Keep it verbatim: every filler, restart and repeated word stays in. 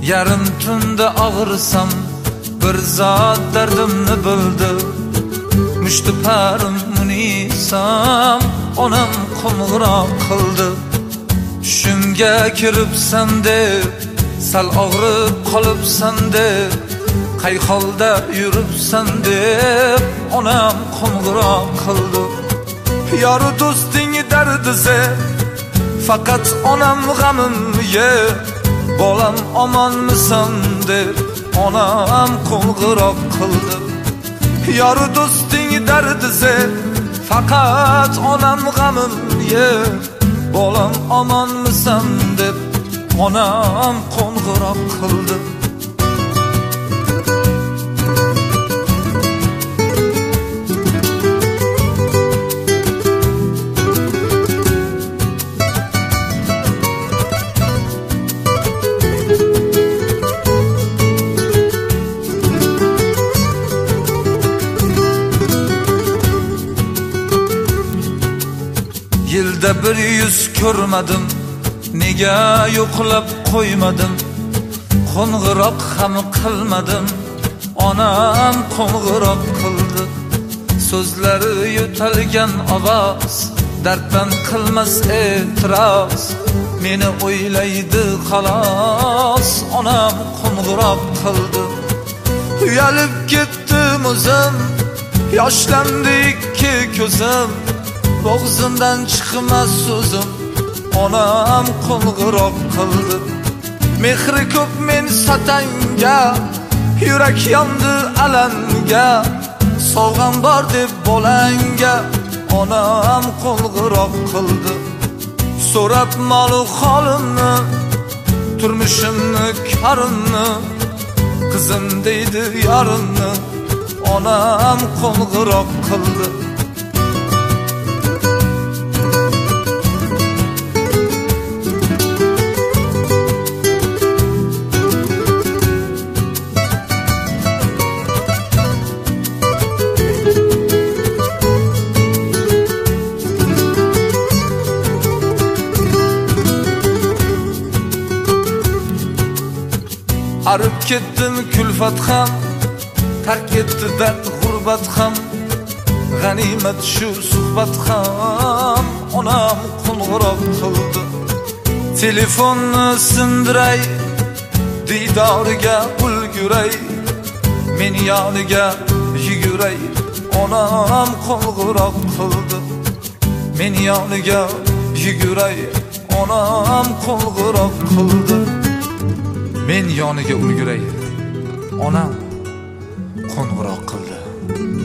Yarim tunda og'irsam bir zot dardimni bildi. Mushti parim unisam onam qo'ng'iroq qildi. Tushimga kiribsan deb sal og'rib qolibsan deb, qay holda yuribsan deb onam qo'ng'iroq qildi. Yoru do'sting dardise faqat onam g'amim ye, bolam omonmisan deb onam qo'ng'iroq qildi. Yoru do'sting dardise faqat onam g'amim ye, bolam omonmisan deb onam qo'ng'iroq qildi. Yilda bir yuz ko'rmadim, nega yo'qlab qo'ymadim. Qo'ng'iroq ham qilmadim, onam qo'ng'iroq qildi. So'zlari yo'talgan ovoz, darddan qilmas e'tiroz. Meni o'ylaydi xolos, onam qo'ng'iroq qildi. Uyalib ketdim o'zim, yoshlandi ikki ko'zim. Bo'g'zimdan chiqmas so'zim, onam qo'ng'iroq qildi. Mehri ko'p men satanga, yurak yondi alanga. Sovg'am bor deb bolanga, onam qo'ng'iroq qildi. So'rab molu holimni, turmushimni, karimni, qizim deydi yarimni, onam qo'ng'iroq qildi. Arib ketdim kulfat ham, tark etdi dard g'urbat ham. G'animat shu suhbat ham, onam qo'ng'iroq qildi. Telefonni sindiray, diydoriga ulguray, men yoniga yuguray, onam qo'ng'iroq qildi. Men yoniga yuguray, onam qo'ng'iroq qildi. Men yoniga ulguray, onam qo'ng'iroq qildi.